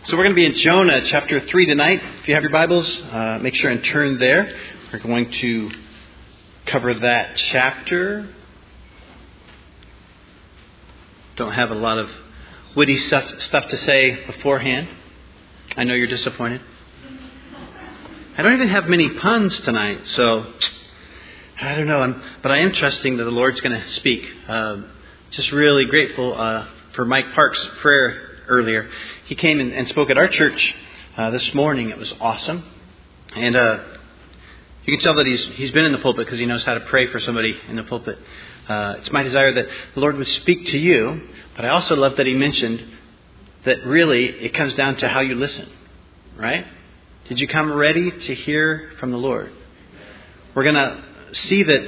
So we're going to be in Jonah chapter 3 tonight. If you have your Bibles, make sure and turn there. We're going to cover that chapter. Don't have a lot of witty stuff to say beforehand. I know you're disappointed. I don't even have many puns tonight, so I don't know. But I am trusting that the Lord's going to speak. Just really grateful for Mike Park's prayer earlier. He came and spoke at our church this morning. It was awesome. And you can tell that he's been in the pulpit because he knows how to pray for somebody in the pulpit. It's my desire that the Lord would speak to you, but I also love that he mentioned that really it comes down to how you listen, right? Did you come ready to hear from the Lord? We're going to see that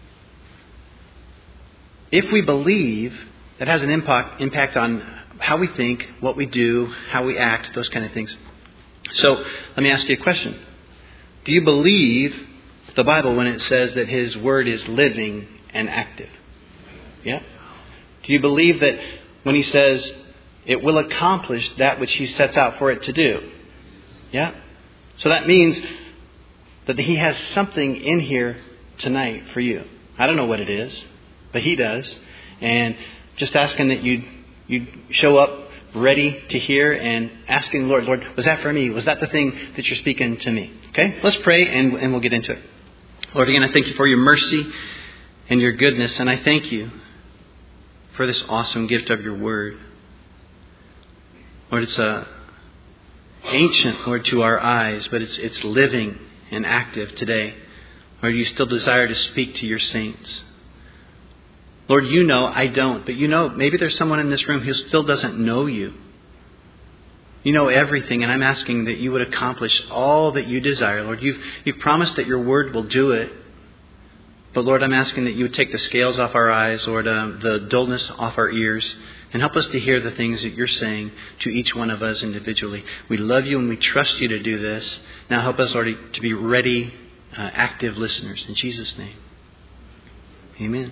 if we believe, that has an impact on how we think, what we do, how we act, those kind of things. So let me ask you a question. Do you believe the Bible when it says that His Word is living and active? Yeah? Do you believe that when He says it will accomplish that which He sets out for it to do? Yeah? So that means that He has something in here tonight for you. I don't know what it is, but He does. And just asking that you'd show up ready to hear and asking the Lord, was that for me? Was that the thing that you're speaking to me? Okay, let's pray and we'll get into it. Lord, again, I thank you for your mercy and your goodness. And I thank you for this awesome gift of your word. Lord, it's ancient, Lord, to our eyes, but it's living and active today. Lord, you still desire to speak to your saints. Lord, you know, I don't. But you know, maybe there's someone in this room who still doesn't know you. You know everything, and I'm asking that you would accomplish all that you desire. Lord, you've promised that your word will do it. But Lord, I'm asking that you would take the scales off our eyes, Lord, the dullness off our ears, and help us to hear the things that you're saying to each one of us individually. We love you and we trust you to do this. Now help us, Lord, to be ready, active listeners. In Jesus' name. Amen.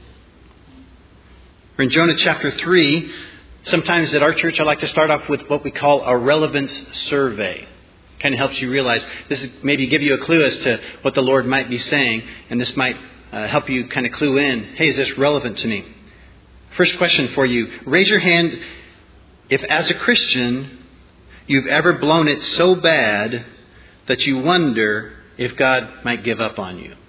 We're in Jonah chapter 3. Sometimes at our church I like to start off with what we call a relevance survey. Kind of helps you realize, this is maybe give you a clue as to what the Lord might be saying. And this might help you kind of clue in, hey, is this relevant to me? First question for you. Raise your hand if as a Christian you've ever blown it so bad that you wonder if God might give up on you.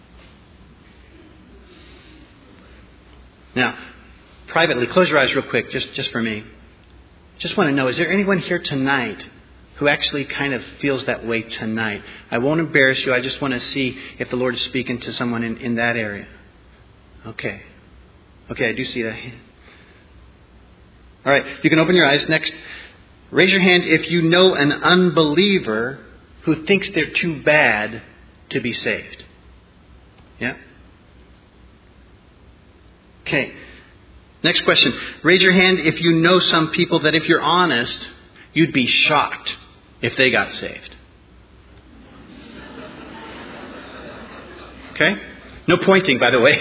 Now, privately, close your eyes real quick, just for me. Just want to know, is there anyone here tonight who actually kind of feels that way tonight? I won't embarrass you. I just want to see if the Lord is speaking to someone in that area. Okay, I do see that. All right, you can open your eyes. Next, raise your hand if you know an unbeliever who thinks they're too bad to be saved. Yeah? Okay. Next question. Raise your hand if you know some people that if you're honest, you'd be shocked if they got saved. Okay? No pointing, by the way.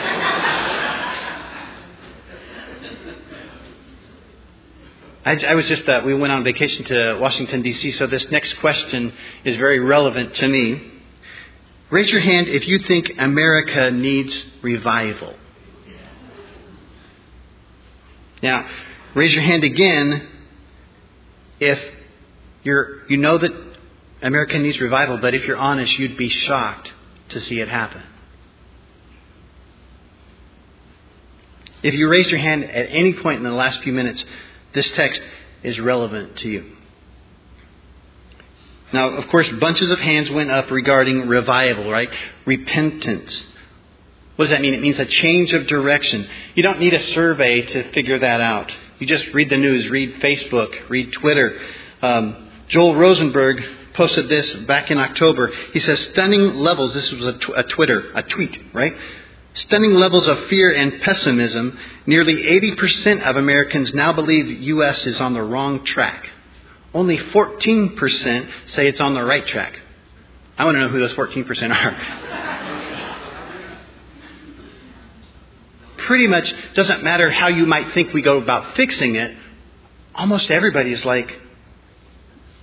I was just, we went on vacation to Washington, D.C., so this next question is very relevant to me. Raise your hand if you think America needs revival. Now, raise your hand again if you know that America needs revival, but if you're honest, you'd be shocked to see it happen. If you raised your hand at any point in the last few minutes, this text is relevant to you. Now, of course, bunches of hands went up regarding revival, right? Repentance. What does that mean? It means a change of direction. You don't need a survey to figure that out. You just read the news, read Facebook, read Twitter. Joel Rosenberg posted this back in October. He says, stunning levels, this was a tweet, right? Stunning levels of fear and pessimism. Nearly 80% of Americans now believe the U.S. is on the wrong track. Only 14% say it's on the right track. I want to know who those 14% are. Pretty much doesn't matter how you might think we go about fixing it. Almost everybody is like,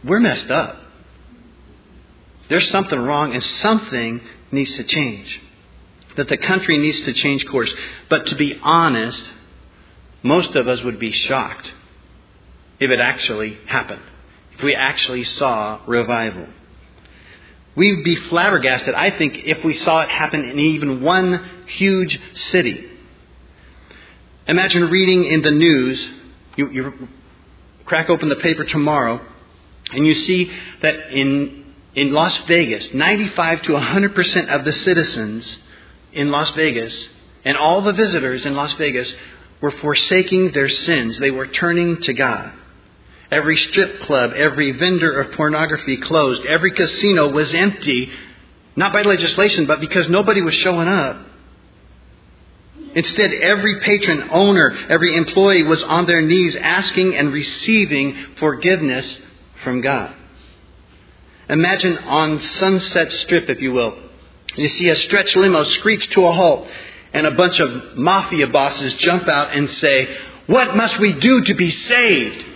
we're messed up. There's something wrong and something needs to change. That the country needs to change course. But to be honest, most of us would be shocked if it actually happened. If we actually saw revival. We'd be flabbergasted, I think, if we saw it happen in even one huge city. Imagine reading in the news, you crack open the paper tomorrow, and you see that in Las Vegas, 95 to 100% of the citizens in Las Vegas and all the visitors in Las Vegas were forsaking their sins. They were turning to God. Every strip club, every vendor of pornography closed. Every casino was empty, not by legislation, but because nobody was showing up. Instead, every patron, owner, every employee was on their knees asking and receiving forgiveness from God. Imagine on Sunset Strip, if you will. You see a stretch limo screech to a halt, and a bunch of mafia bosses jump out and say, "What must we do to be saved?"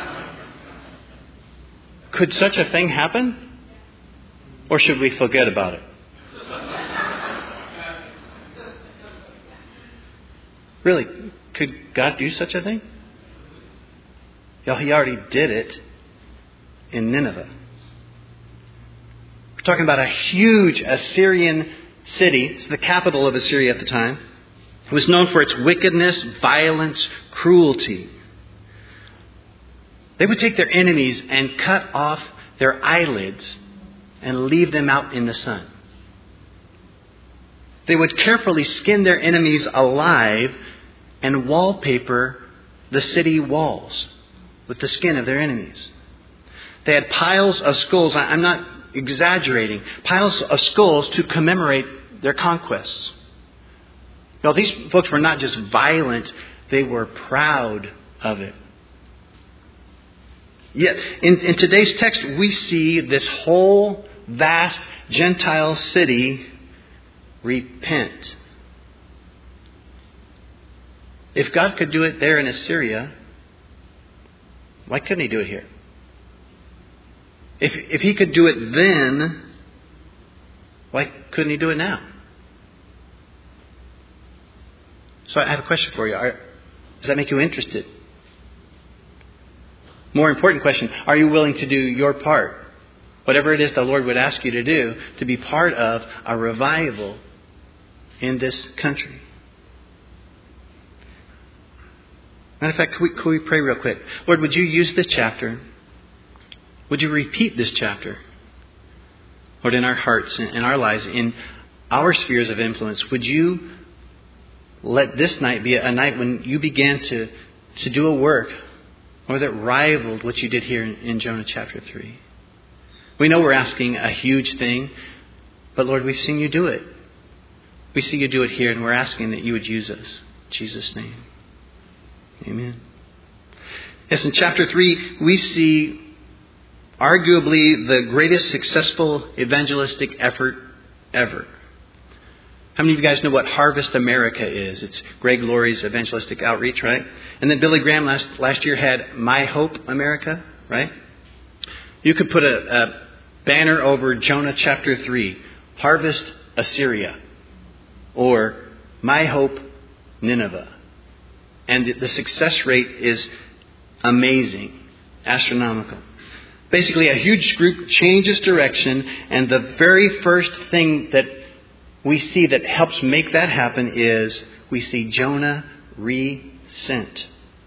Could such a thing happen? Or should we forget about it? Really, could God do such a thing? Yeah, He already did it in Nineveh. We're talking about a huge Assyrian city. It's the capital of Assyria at the time. It was known for its wickedness, violence, cruelty. They would take their enemies and cut off their eyelids and leave them out in the sun. They would carefully skin their enemies alive and wallpaper the city walls with the skin of their enemies. They had piles of skulls. I'm not exaggerating. Piles of skulls to commemorate their conquests. Now, these folks were not just violent. They were proud of it. Yet, in today's text, we see this whole vast Gentile city repent. If God could do it there in Assyria, why couldn't He do it here? If He could do it then, why couldn't He do it now? So I have a question for you. Does that make you interested? More important question, are you willing to do your part? Whatever it is the Lord would ask you to do, to be part of a revival in this country. Matter of fact, could we pray real quick? Lord, would you use this chapter? Would you repeat this chapter? Lord, in our hearts, in our lives, in our spheres of influence, would you let this night be a night when you began to do a work, or that rivaled what you did here in Jonah chapter 3. We know we're asking a huge thing, but Lord, we've seen you do it. We see you do it here, and we're asking that you would use us. In Jesus' name. Amen. Yes, in chapter 3, we see arguably the greatest successful evangelistic effort ever. How many of you guys know what Harvest America is? It's Greg Laurie's evangelistic outreach, right? And then Billy Graham last year had My Hope America, right? You could put a banner over Jonah chapter 3, Harvest Assyria, or My Hope Nineveh. And the success rate is amazing, astronomical. Basically, a huge group changes direction, and the very first thing that we see that helps make that happen is we see Jonah re-sent.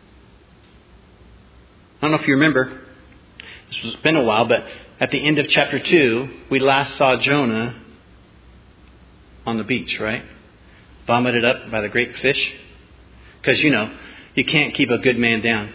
I don't know if you remember, this has been a while, but at the end of chapter 2, we last saw Jonah on the beach, right? Vomited up by the great fish. Because, you can't keep a good man down.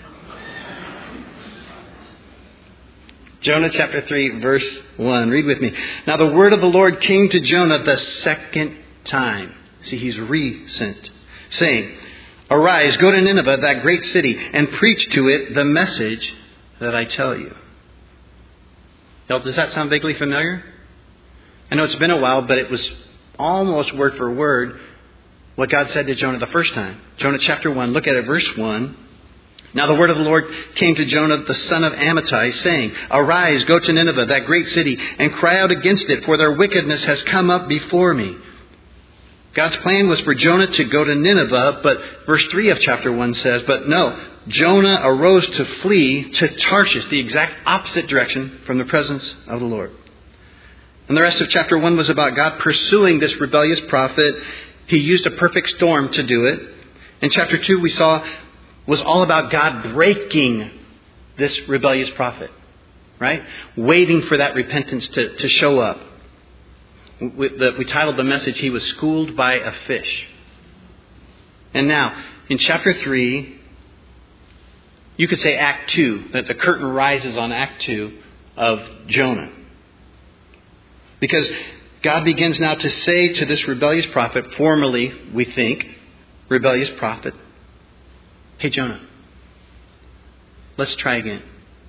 Jonah chapter 3, verse 1. Read with me. Now the word of the Lord came to Jonah the second time. See, he's re-sent. Saying, Arise, go to Nineveh, that great city, and preach to it the message that I tell you. Now, does that sound vaguely familiar? I know it's been a while, but it was almost word for word what God said to Jonah the first time. Jonah chapter 1, look at it, verse 1. Now the word of the Lord came to Jonah, the son of Amittai, saying, Arise, go to Nineveh, that great city, and cry out against it, for their wickedness has come up before me. God's plan was for Jonah to go to Nineveh, but verse 3 of chapter 1 says, but no, Jonah arose to flee to Tarshish, the exact opposite direction from the presence of the Lord. And the rest of chapter 1 was about God pursuing this rebellious prophet. He used a perfect storm to do it. In chapter 2 we saw was all about God breaking this rebellious prophet, right? Waiting for that repentance to show up. We titled the message, He was schooled by a fish. And now, in chapter 3, you could say Act 2, that the curtain rises on Act 2 of Jonah. Because God begins now to say to this rebellious prophet, formerly, we think, rebellious prophet, hey Jonah, let's try again.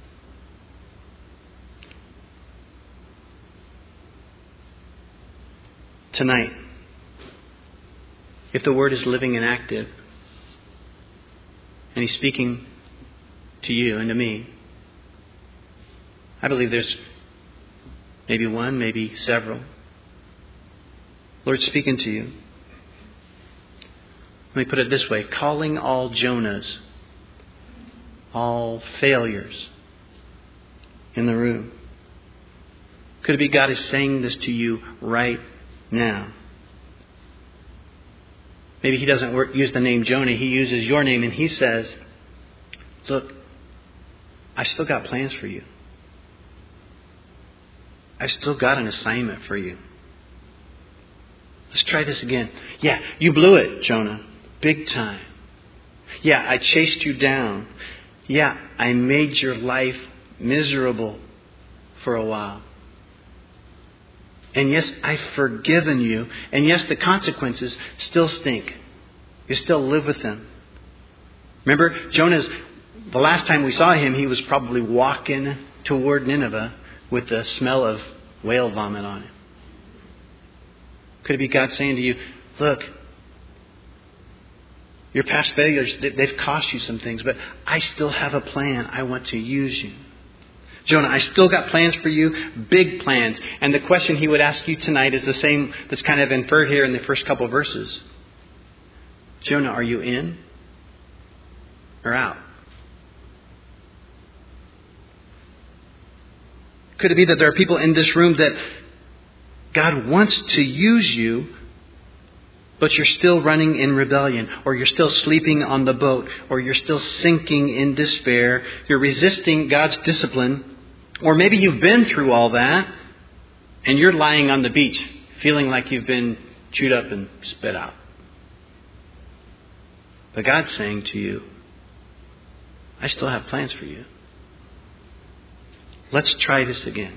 Tonight, if the Word is living and active, and He's speaking to you and to me, I believe there's maybe one, maybe several. Lord's speaking to you. Let me put it this way, calling all Jonahs, all failures in the room. Could it be God is saying this to you right now? Maybe He doesn't use the name Jonah. He uses your name and He says, look, I still got plans for you. I've still got an assignment for you. Let's try this again. Yeah, you blew it, Jonah. Big time. Yeah, I chased you down. Yeah, I made your life miserable for a while. And yes, I've forgiven you. And yes, the consequences still stink. You still live with them. Remember, the last time we saw him, he was probably walking toward Nineveh with the smell of whale vomit on him. Could it be God saying to you, look, your past failures, they've cost you some things, but I still have a plan. I want to use you. Jonah, I still got plans for you, big plans. And the question he would ask you tonight is the same that's kind of inferred here in the first couple of verses. Jonah, are you in or out? Could it be that there are people in this room that God wants to use you, but you're still running in rebellion, or you're still sleeping on the boat, or you're still sinking in despair, you're resisting God's discipline, or maybe you've been through all that, and you're lying on the beach, feeling like you've been chewed up and spit out. But God's saying to you, I still have plans for you. Let's try this again.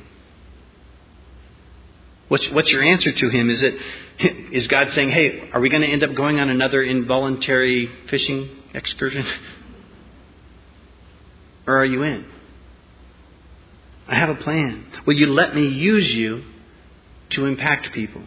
What's your answer to him? Is God saying, hey, are we going to end up going on another involuntary fishing excursion? Or are you in? I have a plan. Will you let me use you to impact people?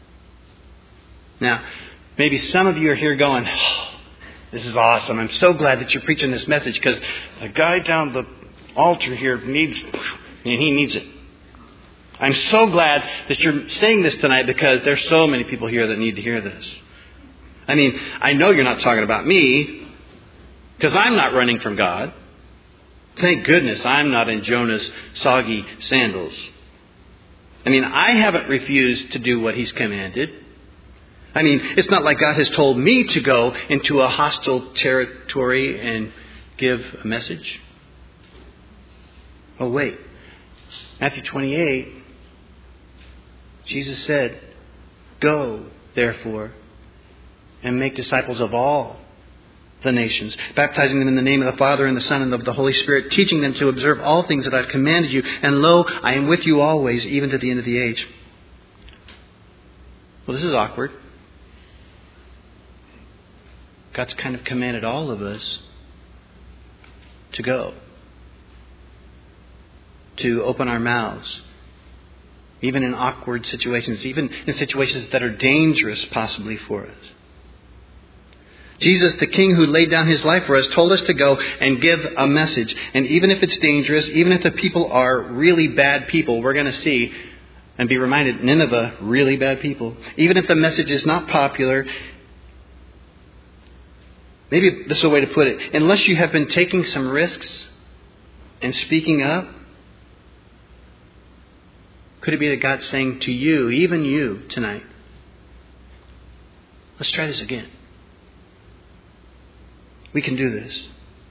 Now, maybe some of you are here going, oh, this is awesome. I'm so glad that you're preaching this message because the guy down the altar here needs it. I'm so glad that you're saying this tonight because there's so many people here that need to hear this. I mean, I know you're not talking about me because I'm not running from God. Thank goodness I'm not in Jonah's soggy sandals. I mean, I haven't refused to do what He's commanded. I mean, it's not like God has told me to go into a hostile territory and give a message. Oh, wait. Matthew 28, Jesus said, go, therefore, and make disciples of all the nations, baptizing them in the name of the Father and the Son and of the Holy Spirit, teaching them to observe all things that I've commanded you. And lo, I am with you always, even to the end of the age. Well, this is awkward. God's kind of commanded all of us to go. To open our mouths. Even in awkward situations. Even in situations that are dangerous possibly for us. Jesus, the King who laid down his life for us, told us to go and give a message. And even if it's dangerous, even if the people are really bad people, we're going to see and be reminded, Nineveh, really bad people. Even if the message is not popular, maybe this is a way to put it. Unless you have been taking some risks and speaking up, could it be that God's saying to you, even you tonight, let's try this again. We can do this.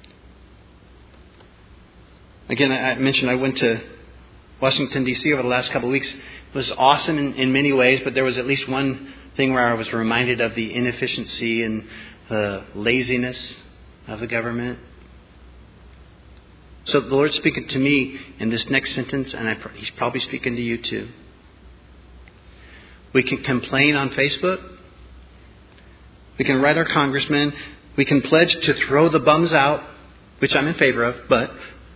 Again, I mentioned I went to Washington, D.C. over the last couple of weeks. It was awesome in many ways, but there was at least one thing where I was reminded of the inefficiency and the laziness of the government. So the Lord's speaking to me in this next sentence, and He's probably speaking to you too. We can complain on Facebook. We can write our congressman. We can pledge to throw the bums out, which I'm in favor of, but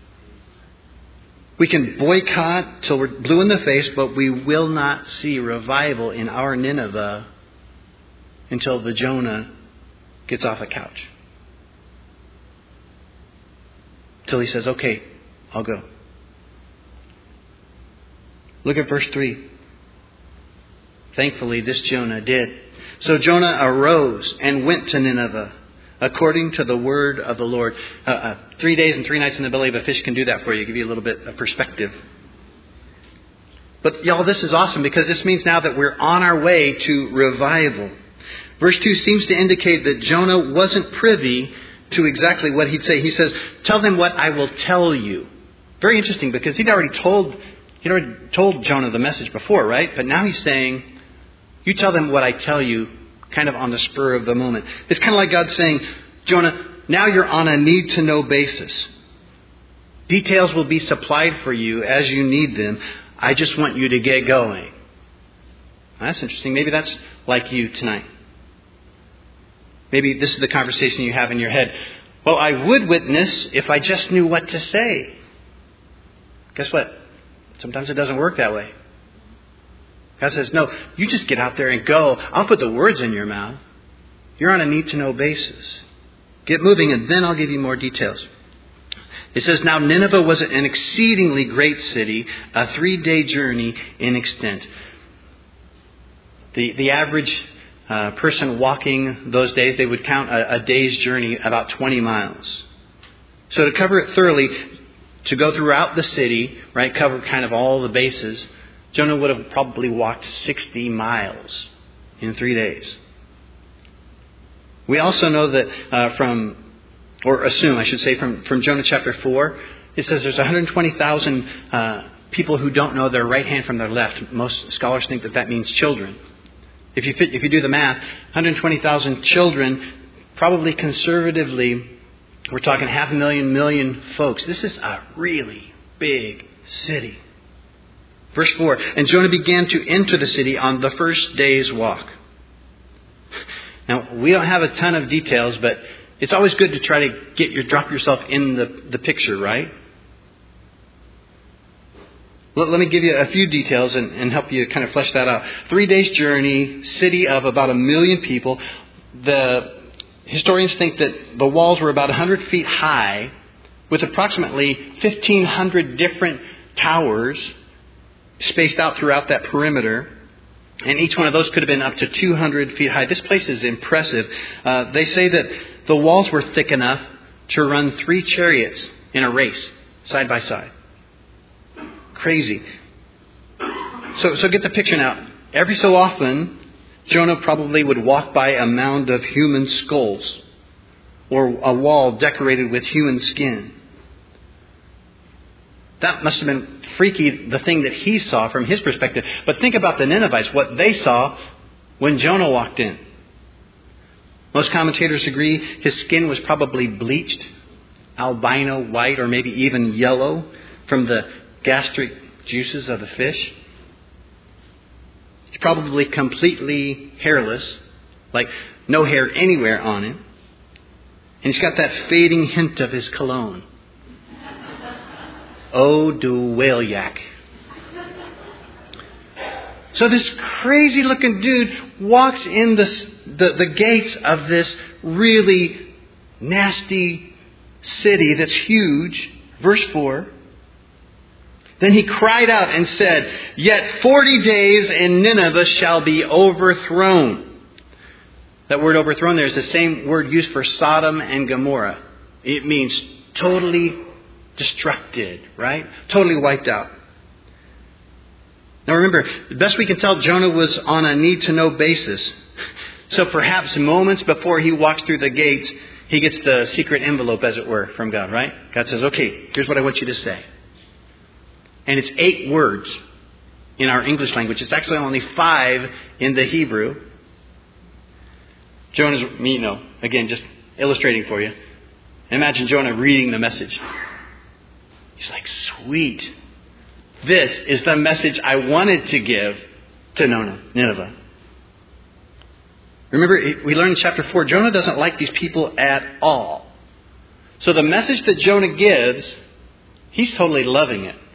we can boycott till we're blue in the face, but we will not see revival in our Nineveh until the Jonah gets off the couch. Till he says, okay, I'll go. Look at verse 3. Thankfully, this Jonah did. So Jonah arose and went to Nineveh, according to the word of the Lord. 3 days and 3 nights in the belly of a fish can do that for you. Give you a little bit of perspective. But y'all, this is awesome because this means now that we're on our way to revival. Verse 2 seems to indicate that Jonah wasn't privy to exactly what he'd say. He says, tell them what I will tell you. Very interesting because he'd already told Jonah the message before, right? But now he's saying, you tell them what I tell you, kind of on the spur of the moment. It's kind of like God saying, Jonah, now you're on a need-to-know basis. Details will be supplied for you as you need them. I just want you to get going. That's interesting. Maybe that's like you tonight. Maybe this is the conversation you have in your head. Well, I would witness if I just knew what to say. Guess what? Sometimes it doesn't work that way. God says, no, you just get out there and go. I'll put the words in your mouth. You're on a need-to-know basis. Get moving and then I'll give you more details. It says, now Nineveh was an exceedingly great city, a 3-day journey in extent. The average person walking those days, they would count a day's journey about 20 miles. So to cover it thoroughly, to go throughout the city, right, cover kind of all the bases, Jonah would have probably walked 60 miles in 3 days. We also know that from Jonah chapter 4, it says there's 120,000 people who don't know their right hand from their left. Most scholars think that means children. If you do the math, 120,000 children, probably conservatively, we're talking 500,000 million folks. This is a really big city. Verse 4, and Jonah began to enter the city on the first day's walk. Now, we don't have a ton of details, but it's always good to try to drop yourself in the picture, right? Let me give you a few details and help you kind of flesh that out. 3 days journey, city of about 1 million people. The historians think that the walls were about 100 feet high with approximately 1,500 different towers spaced out throughout that perimeter. And each one of those could have been up to 200 feet high. This place is impressive. They say that the walls were thick enough to run 3 chariots in a race, side by side. Crazy. So get the picture now. Every so often, Jonah probably would walk by a mound of human skulls or a wall decorated with human skin. That must have been freaky, the thing that he saw from his perspective. But think about the Ninevites, what they saw when Jonah walked in. Most commentators agree his skin was probably bleached, albino white, or maybe even yellow from the gastric juices of the fish. He's probably completely hairless, like no hair anywhere on him. And he's got that fading hint of his cologne. Eau de whale yak. So this crazy looking dude walks in the gates of this really nasty city that's huge. Verse 4. Then he cried out and said, "Yet 40 days and Nineveh shall be overthrown." That word overthrown there is the same word used for Sodom and Gomorrah. It means totally destructed, right? Totally wiped out. Now remember, the best we can tell, Jonah was on a need-to-know basis. So perhaps moments before he walks through the gates, he gets the secret envelope, as it were, from God, right? God says, "Okay, here's what I want you to say." And it's 8 words in our English language. It's actually only 5 in the Hebrew. Jonah's, again, just illustrating for you. Imagine Jonah reading the message. He's like, "Sweet. This is the message I wanted to give to Nineveh." Remember, we learned in chapter 4, Jonah doesn't like these people at all. So the message that Jonah gives, he's totally loving it.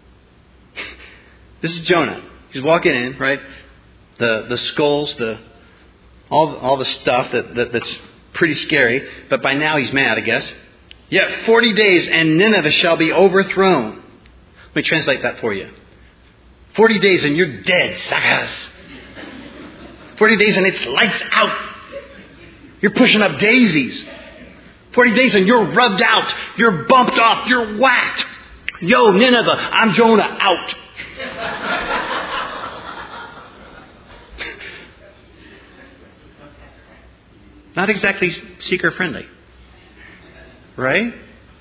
This is Jonah. He's walking in, right? The skulls, all the stuff that's pretty scary. But by now he's mad, I guess. "Yet 40 days and Nineveh shall be overthrown." Let me translate that for you. 40 days and you're dead, suckers. 40 days and it's lights out. You're pushing up daisies. 40 days and you're rubbed out. You're bumped off. You're whacked. "Yo, Nineveh, I'm Jonah, out." Not exactly seeker friendly. Right?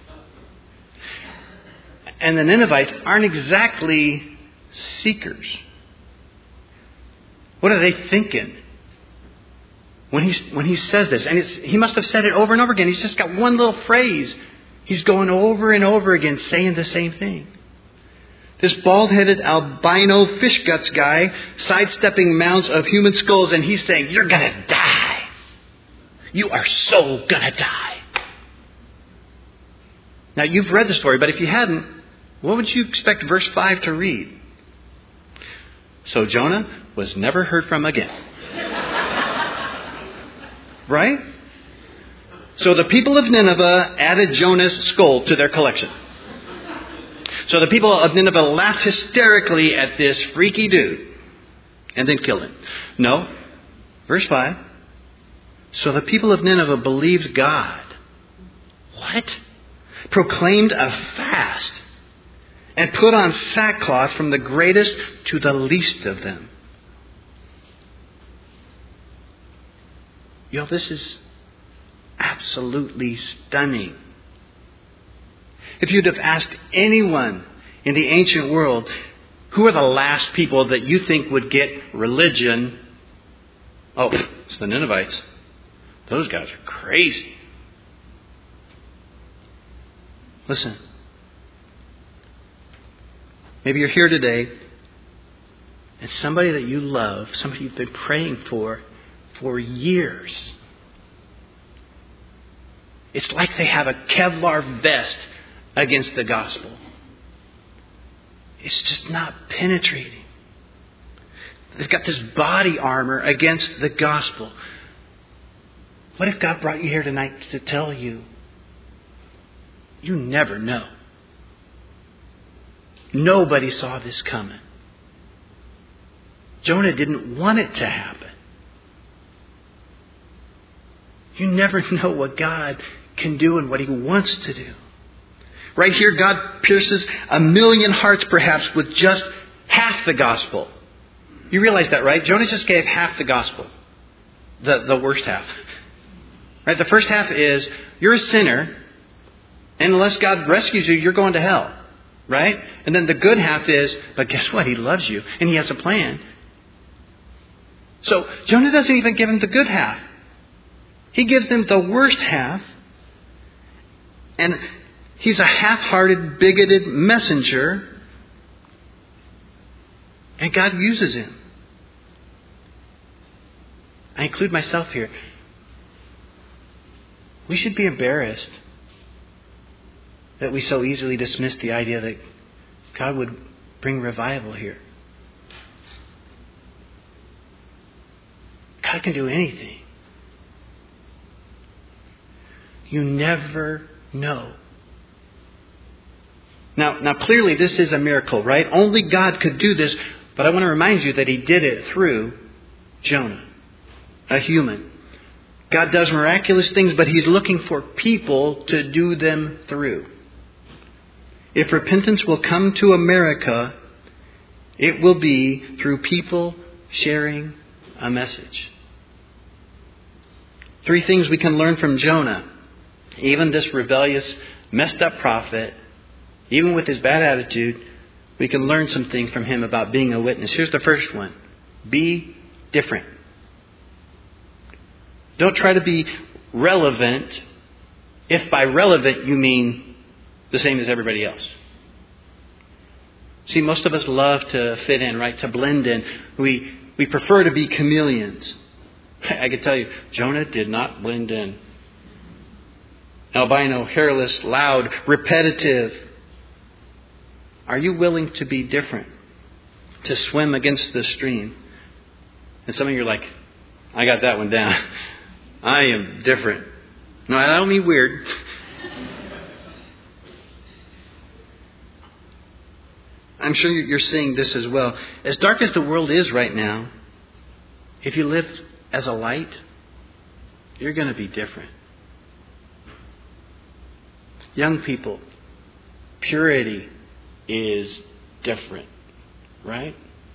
And the Ninevites aren't exactly seekers. What are they thinking when he says this? And he must have said it over and over again. He's just got one little phrase. He's going over and over again saying the same thing. This bald-headed albino fish guts guy sidestepping mounds of human skulls, and he's saying, "You're going to die. You are so going to die." Now, you've read the story, but if you hadn't, what would you expect verse 5 to read? "So Jonah was never heard from again." Right? So the people of Nineveh added Jonah's skull to their collection. So the people of Nineveh laughed hysterically at this freaky dude and then killed him. No. Verse 5. So the people of Nineveh believed God. What? Proclaimed a fast and put on sackcloth from the greatest to the least of them. This is absolutely stunning. If you'd have asked anyone in the ancient world, who are the last people that you think would get religion? Oh, it's the Ninevites. Those guys are crazy. Listen. Maybe you're here today and somebody that you love, somebody you've been praying for years, it's like they have a Kevlar vest against the gospel. It's just not penetrating. They've got this body armor against the gospel. What if God brought you here tonight to tell you, you never know. Nobody saw this coming. Jonah didn't want it to happen. You never know what God can do and what He wants to do. Right here, God pierces 1,000,000 hearts perhaps with just half the gospel. You realize that, right? Jonah just gave half the gospel. The worst half. Right? The first half is, you're a sinner, and unless God rescues you, you're going to hell. Right? And then the good half is, but guess what? He loves you, and He has a plan. So Jonah doesn't even give him the good half. He gives them the worst half. And he's a half-hearted, bigoted messenger. And God uses him. I include myself here. We should be embarrassed that we so easily dismiss the idea that God would bring revival here. God can do anything. You never know. Now, clearly this is a miracle, right? Only God could do this, but I want to remind you that He did it through Jonah, a human. God does miraculous things, but He's looking for people to do them through. If repentance will come to America, it will be through people sharing a message. 3 things we can learn from Jonah. Even this rebellious, messed up prophet, even with his bad attitude, we can learn some things from him about being a witness. Here's the first one. Be different. Don't try to be relevant if by relevant you mean the same as everybody else. See, most of us love to fit in, right? To blend in. We prefer to be chameleons. I can tell you, Jonah did not blend in. Albino, hairless, loud, repetitive. Are you willing to be different? To swim against the stream? And some of you are like, I got that one down. I am different. No, I don't mean weird. I'm sure you're seeing this as well. As dark as the world is right now, if you live as a light, you're going to be different. Young people, purity is different, right?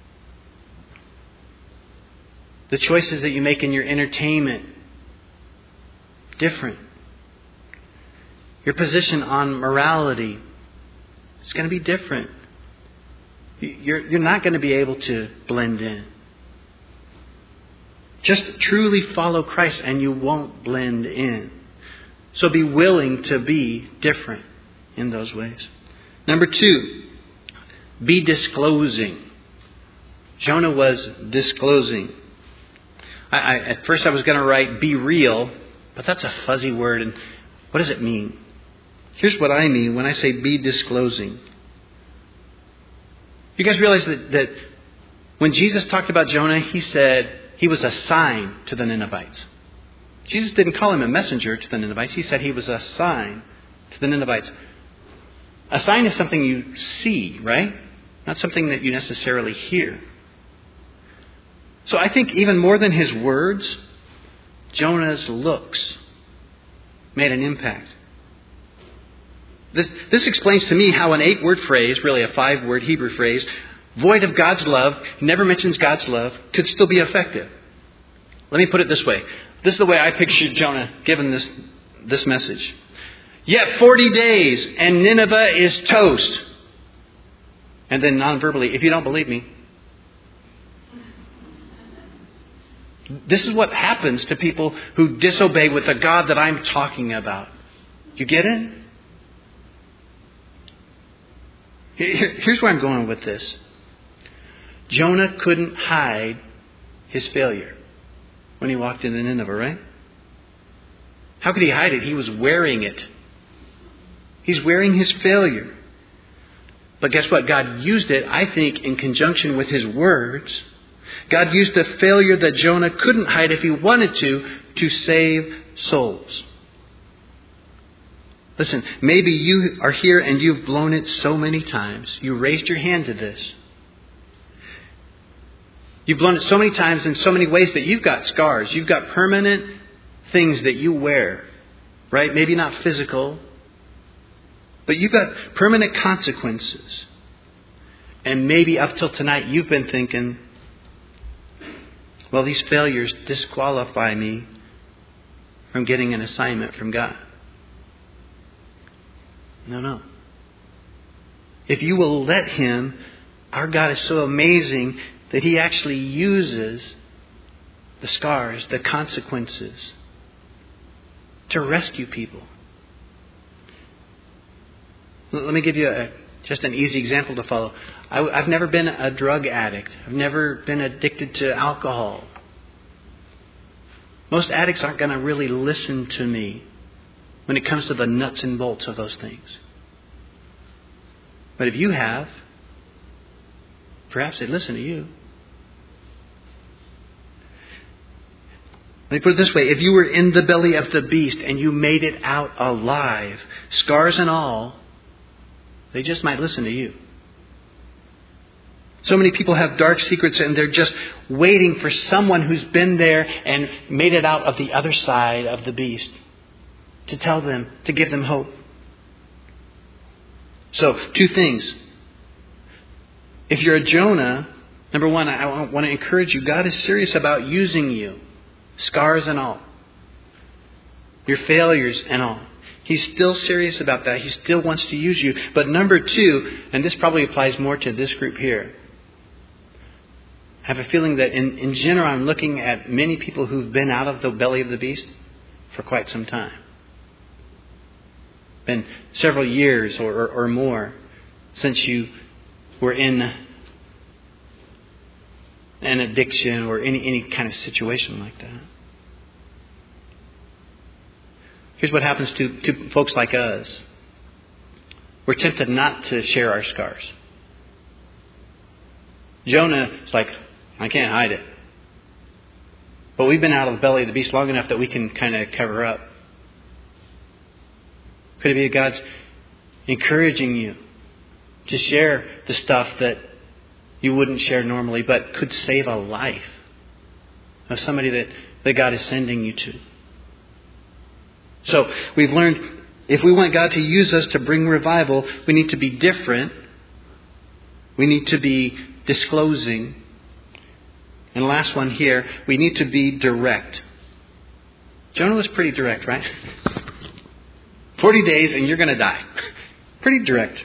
The choices that you make in your entertainment, different. Your position on morality is going to be different. You're not going to be able to blend in. Just truly follow Christ and you won't blend in. So be willing to be different in those ways. Number 2, be disclosing. Jonah was disclosing. At first I was going to write be real, but that's a fuzzy word. And what does it mean? Here's what I mean when I say be disclosing. You guys realize that when Jesus talked about Jonah, He said he was a sign to the Ninevites. Jesus didn't call him a messenger to the Ninevites. He said he was a sign to the Ninevites. A sign is something you see, right? Not something that you necessarily hear. So I think even more than his words, Jonah's looks made an impact. This explains to me how an 8-word phrase, really a 5-word Hebrew phrase, void of God's love, never mentions God's love, could still be effective. Let me put it this way. This is the way I pictured Jonah given this message. Yet 40 days and Nineveh is toast. And then non-verbally, if you don't believe me. This is what happens to people who disobey with the God that I'm talking about. You get it? Here's where I'm going with this. Jonah couldn't hide his failure when he walked into Nineveh, right? How could he hide it? He was wearing it. He's wearing his failure. But guess what? God used it, I think, in conjunction with his words. God used the failure that Jonah couldn't hide if he wanted to save souls. Listen, maybe you are here and you've blown it so many times. You raised your hand to this. You've blown it so many times in so many ways that you've got scars. You've got permanent things that you wear. Right? Maybe not physical. But you've got permanent consequences. And maybe up till tonight you've been thinking, well, these failures disqualify me from getting an assignment from God. No. If you will let Him, our God is so amazing that He actually uses the scars, the consequences, to rescue people. Let me give you just an easy example to follow. I've never been a drug addict. I've never been addicted to alcohol. Most addicts aren't going to really listen to me when it comes to the nuts and bolts of those things. But if you have, perhaps they'd listen to you. Let me put it this way. If you were in the belly of the beast and you made it out alive, scars and all, they just might listen to you. So many people have dark secrets and they're just waiting for someone who's been there and made it out of the other side of the beast to tell them, to give them hope. So, 2 things. If you're a Jonah, number 1, I want to encourage you. God is serious about using you. Scars and all. Your failures and all. He's still serious about that. He still wants to use you. But number 2, and this probably applies more to this group here. I have a feeling that in general I'm looking at many people who've been out of the belly of the beast for quite some time. Been several years or more since you were in an addiction or any kind of situation like that. Here's what happens to folks like us. We're tempted not to share our scars. Jonah is like, I can't hide it. But we've been out of the belly of the beast long enough that we can kind of cover up. Could it be that God's encouraging you to share the stuff that you wouldn't share normally, but could save a life of somebody that God is sending you to? So we've learned if we want God to use us to bring revival, we need to be different. We need to be disclosing. And the last one here, we need to be direct. Jonah was pretty direct, right? 40 days and you're going to die. Pretty direct.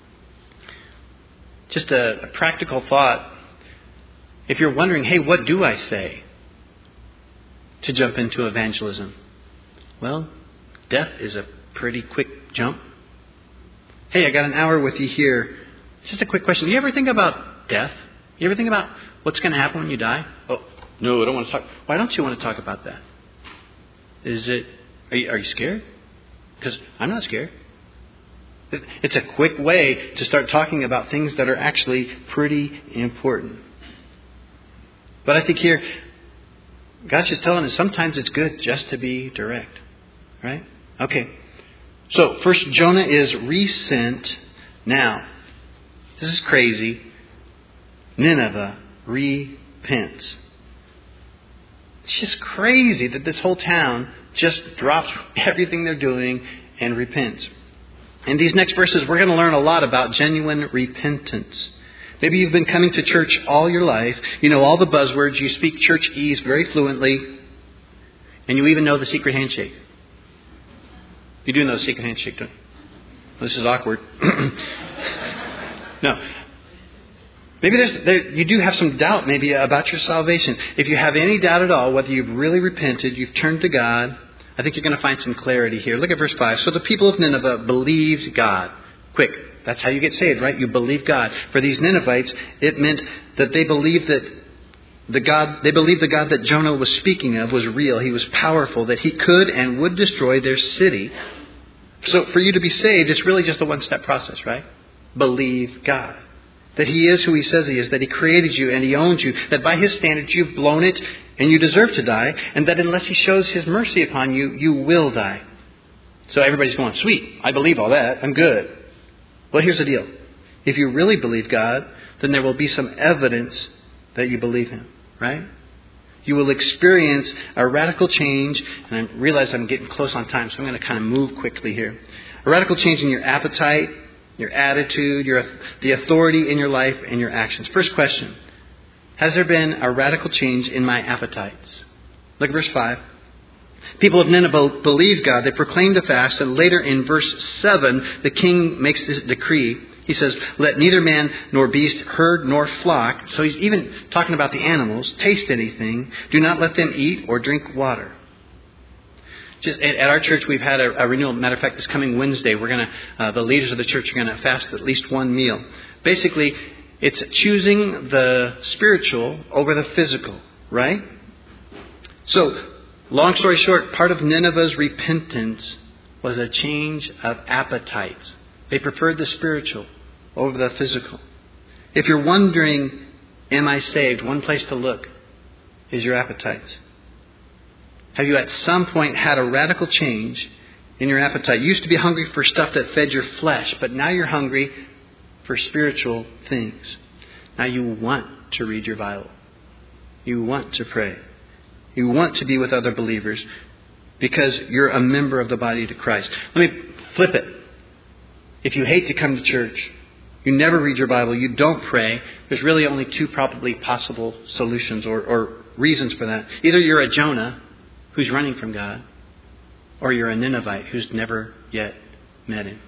Just a practical thought. If you're wondering, hey, what do I say to jump into evangelism? Well, death is a pretty quick jump. Hey, I got an hour with you here. Just a quick question. You ever think about death? You ever think about what's going to happen when you die? Oh, no, I don't want to talk. Why don't you want to talk about that? Are you scared? Because I'm not scared. It's a quick way to start talking about things that are actually pretty important. But I think here, God's just telling us sometimes it's good just to be direct. Right? Okay. So, first, Jonah is resent. Now, this is crazy. Nineveh repents. It's just crazy that this whole town just drops everything they're doing and repents. In these next verses, we're going to learn a lot about genuine repentance. Maybe you've been coming to church all your life. You know all the buzzwords. You speak churchese very fluently. And you even know the secret handshake. You do know the secret handshake, don't you? This is awkward. No. Maybe you do have some doubt maybe about your salvation. If you have any doubt at all, whether you've really repented, you've turned to God, I think you're going to find some clarity here. Look at verse 5. So the people of Nineveh believed God. Quick. That's how you get saved, right? You believe God. For these Ninevites, it meant that they believed that the God that Jonah was speaking of was real. He was powerful, that he could and would destroy their city. So for you to be saved, it's really just a one-step process, right? Believe God. That He is who He says He is, that He created you and He owns you, that by His standards you've blown it and you deserve to die, and that unless He shows His mercy upon you, you will die. So everybody's going, sweet, I believe all that, I'm good. Well, here's the deal. If you really believe God, then there will be some evidence that you believe Him, right? You will experience a radical change, and I realize I'm getting close on time, so I'm going to kind of move quickly here. A radical change in your appetite, your attitude, the authority in your life and your actions. First question. Has there been a radical change in my appetites? Look at verse 5. People of Nineveh believed God. They proclaimed a fast. And later in verse 7, the king makes this decree. He says, let neither man nor beast, herd nor flock. So he's even talking about the animals. Taste anything. Do not let them eat or drink water. Just at our church, we've had a renewal. Matter of fact, this coming Wednesday, we're going to, the leaders of the church are going to fast at least one meal. Basically, it's choosing the spiritual over the physical, right? So, long story short, part of Nineveh's repentance was a change of appetites. They preferred the spiritual over the physical. If you're wondering, am I saved? One place to look is your appetites. Have you at some point had a radical change in your appetite? You used to be hungry for stuff that fed your flesh, but now you're hungry for spiritual things. Now you want to read your Bible. You want to pray. You want to be with other believers because you're a member of the body of Christ. Let me flip it. If you hate to come to church, you never read your Bible, you don't pray, there's really only two probably possible solutions or reasons for that. Either you're a Jonah who's running from God, or you're a Ninevite who's never yet met Him.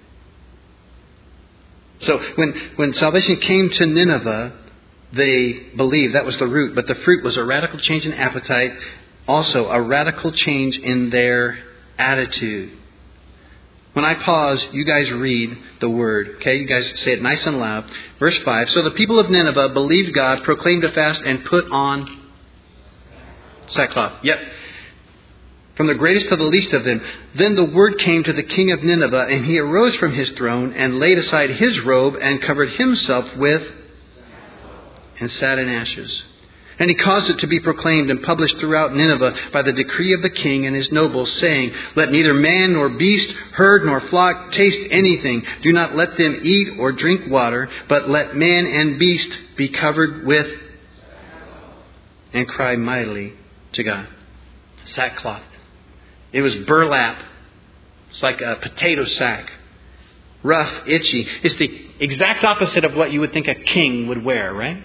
So when salvation came to Nineveh, they believed that was the root, but the fruit was a radical change in appetite, also a radical change in their attitude. When I pause, you guys read the word. Okay, you guys say it nice and loud. Verse 5. So the people of Nineveh believed God, proclaimed a fast, and put on sackcloth. Yep. From the greatest to the least of them. Then the word came to the king of Nineveh, and he arose from his throne and laid aside his robe and covered himself with and sat in ashes. And he caused it to be proclaimed and published throughout Nineveh by the decree of the king and his nobles, saying, Let neither man nor beast, herd nor flock taste anything. Do not let them eat or drink water, but let man and beast be covered with and cry mightily to God. Sackcloth. It was burlap. It's like a potato sack. Rough, itchy. It's the exact opposite of what you would think a king would wear, right?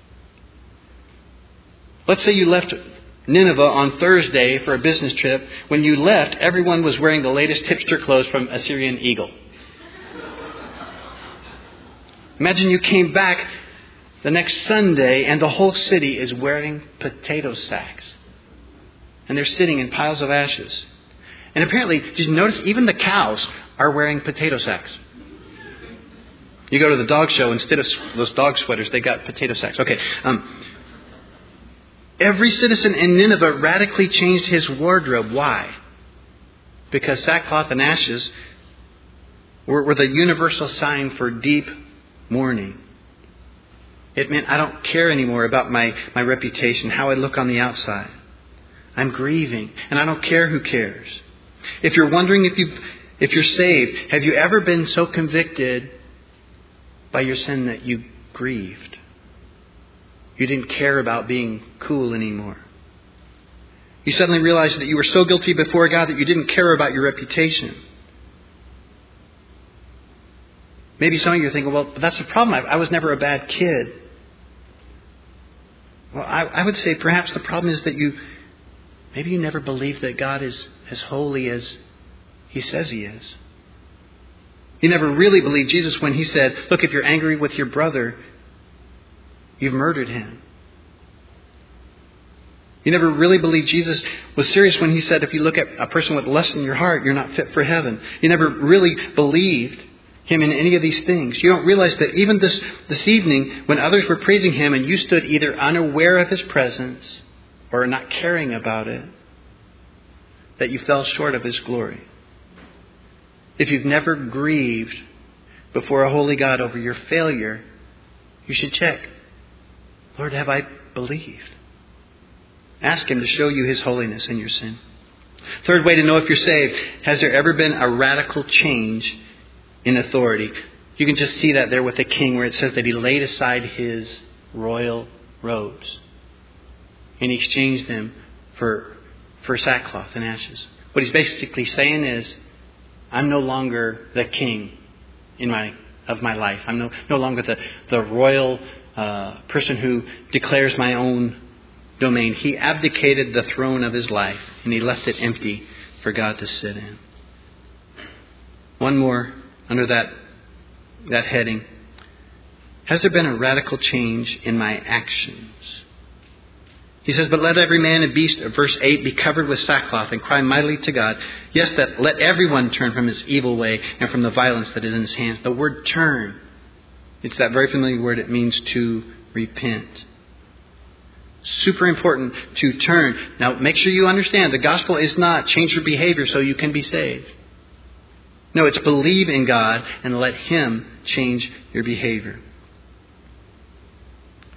Let's say you left Nineveh on Thursday for a business trip. When you left, everyone was wearing the latest hipster clothes from Assyrian Eagle. Imagine you came back the next Sunday and the whole city is wearing potato sacks. And they're sitting in piles of ashes. And apparently, did you notice even the cows are wearing potato sacks? You go to the dog show, instead of those dog sweaters, they got potato sacks. Okay. Every citizen in Nineveh radically changed his wardrobe. Why? Because sackcloth and ashes were the universal sign for deep mourning. It meant I don't care anymore about my reputation, how I look on the outside. I'm grieving, and I don't care who cares. If you're wondering if you're saved, have you ever been so convicted by your sin that you grieved? You didn't care about being cool anymore. You suddenly realized that you were so guilty before God that you didn't care about your reputation. Maybe some of you are thinking, well, that's the problem. I was never a bad kid. Well, I would say perhaps the problem is that maybe you never believed that God is as holy as He says He is. You never really believed Jesus when He said, look, if you're angry with your brother, you've murdered him. You never really believed Jesus was serious when He said, if you look at a person with lust in your heart, you're not fit for heaven. You never really believed Him in any of these things. You don't realize that even this evening, when others were praising Him and you stood either unaware of His presence or not caring about it, that you fell short of His glory. If you've never grieved before a holy God over your failure, you should check. Lord, have I believed? Ask Him to show you His holiness and your sin. Third way to know if you're saved, has there ever been a radical change in authority? You can just see that there with the king where it says that he laid aside his royal robes and he exchanged them for sackcloth and ashes. What he's basically saying is, I'm no longer the king of my life. I'm no longer the royal person who declares my own domain. He abdicated the throne of his life and he left it empty for God to sit in. One more under that heading. Has there been a radical change in my actions? He says, but let every man and beast, verse 8, be covered with sackcloth and cry mightily to God. Yes, that let everyone turn from his evil way and from the violence that is in his hands. The word turn, it's that very familiar word. It means to repent. Super important to turn. Now, make sure you understand the gospel is not change your behavior so you can be saved. No, it's believe in God and let Him change your behavior.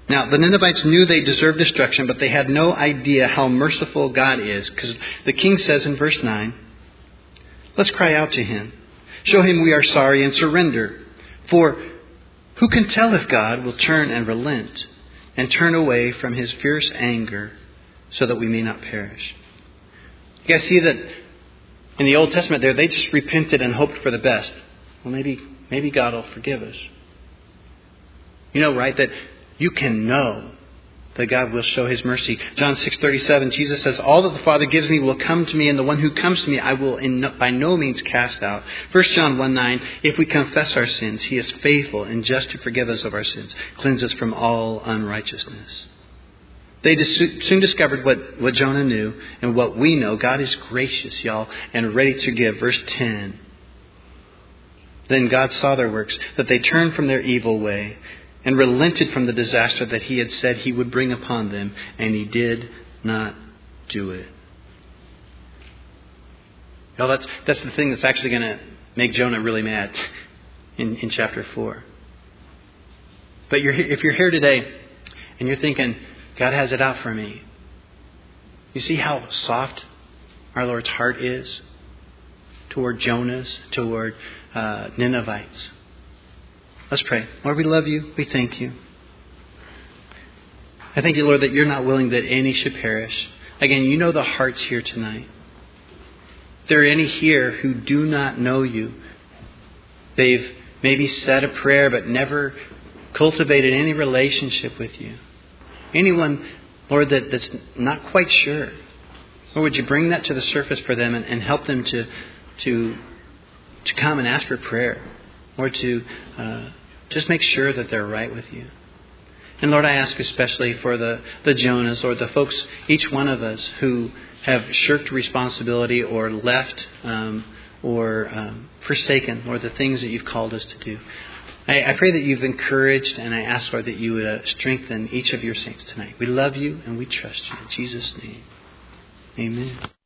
Now, the Ninevites knew they deserved destruction, but they had no idea how merciful God is. Because the king says in verse 9, let's cry out to him. Show him we are sorry and surrender. For who can tell if God will turn and relent and turn away from his fierce anger so that we may not perish? You guys see that in the Old Testament there, they just repented and hoped for the best. Well, maybe God will forgive us. You know, right, that you can know that God will show his mercy. John 6:37, Jesus says, all that the Father gives me will come to me, and the one who comes to me I will by no means cast out. 1 John 1:9, if we confess our sins, he is faithful and just to forgive us of our sins, cleanse us from all unrighteousness. They soon discovered what Jonah knew and what we know. God is gracious, y'all, and ready to give. Verse 10. Then God saw their works, that they turned from their evil way and relented from the disaster that he had said he would bring upon them, and he did not do it. Y'all, that's the thing that's actually going to make Jonah really mad in chapter 4. But if you're here today and you're thinking, God has it out for me. You see how soft our Lord's heart is toward Jonahs, toward Ninevites. Let's pray. Lord, we love you. We thank you. I thank you, Lord, that you're not willing that any should perish. Again, you know the hearts here tonight. If there are any here who do not know you, they've maybe said a prayer but never cultivated any relationship with you. Anyone, Lord, that's not quite sure. Lord, would you bring that to the surface for them and help them to come and ask for prayer, or to just make sure that they're right with you. And Lord, I ask especially for the Jonahs, or the folks, each one of us, who have shirked responsibility or left or forsaken, Lord, the things that you've called us to do. I pray that you've encouraged, and I ask, Lord, that you would strengthen each of your saints tonight. We love you and we trust you. In Jesus' name, amen.